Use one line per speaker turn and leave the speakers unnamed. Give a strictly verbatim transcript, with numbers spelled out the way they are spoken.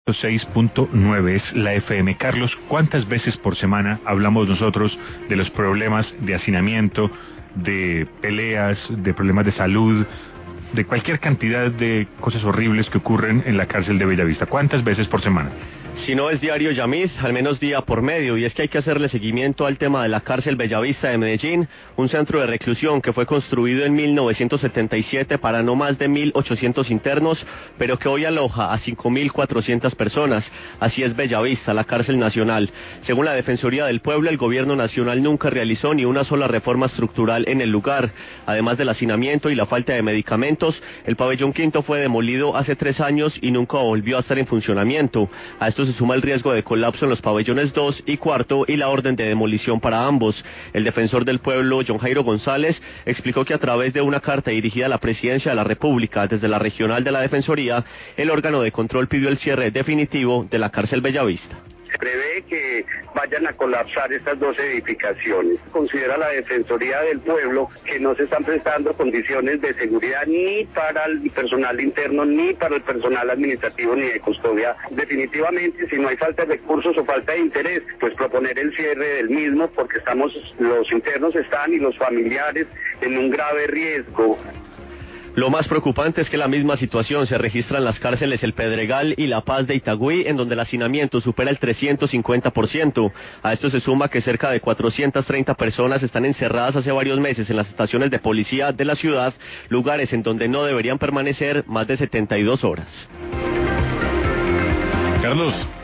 seis punto nueve es la F M. Carlos, ¿cuántas veces por semana hablamos nosotros de los problemas de hacinamiento, de peleas, de problemas de salud, de cualquier cantidad de cosas horribles que ocurren en la cárcel de Bellavista? ¿Cuántas veces por semana?
Si no es diario, Yamid, al menos día por medio, y es que hay que hacerle seguimiento al tema de la cárcel Bellavista de Medellín, un centro de reclusión que fue construido en mil novecientos setenta y siete para no más de mil ochocientos internos, pero que hoy aloja a cinco mil cuatrocientas personas. Así es Bellavista, la cárcel nacional. Según la Defensoría del Pueblo, el gobierno nacional nunca realizó ni una sola reforma estructural en el lugar. Además del hacinamiento y la falta de medicamentos, el pabellón quinto fue demolido hace tres años y nunca volvió a estar en funcionamiento. A esto se suma el riesgo de colapso en los pabellones dos y cuarto y la orden de demolición para ambos. El defensor del pueblo, John Jairo González, explicó que a través de una carta dirigida a la Presidencia de la República desde la regional de la Defensoría, el órgano de control pidió el cierre definitivo de la cárcel Bellavista.
Se prevé que vayan a colapsar estas dos edificaciones. Considera la Defensoría del Pueblo que no se están prestando condiciones de seguridad ni para el personal interno, ni para el personal administrativo, ni de custodia. Definitivamente, si no hay falta de recursos o falta de interés, pues proponer el cierre del mismo, porque estamos, los internos están y los familiares en un grave riesgo.
Lo más preocupante es que la misma situación se registra en las cárceles El Pedregal y La Paz de Itagüí, en donde el hacinamiento supera el trescientos cincuenta por ciento. A esto se suma que cerca de cuatrocientas treinta personas están encerradas hace varios meses en las estaciones de policía de la ciudad, lugares en donde no deberían permanecer más de setenta y dos horas.
Carlos.